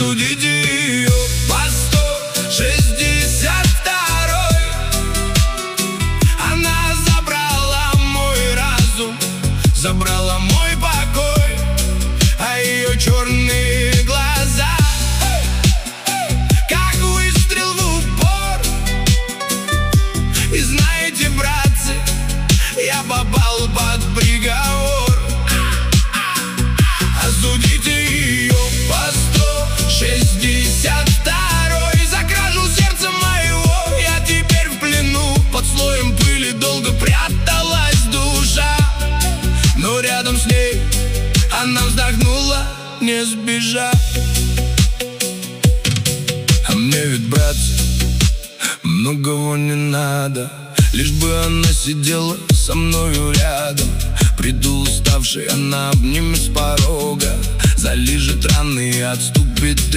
Осудите ее по 162-й. Она забрала мой разум, забрала мой покой, а ее черные глаза как выстрел в упор. И знаете, братцы, я попал под приговор. Осудите ее по 162-й. За кражу сердца моего я теперь в плену. Под слоем пыли долго пряталась душа, но рядом с ней она вздохнула, не сбежать. А мне ведь, братцы, многого не надо, лишь бы она сидела со мною рядом. Приду уставший, она обнимет с порога, залижет раны и отступит.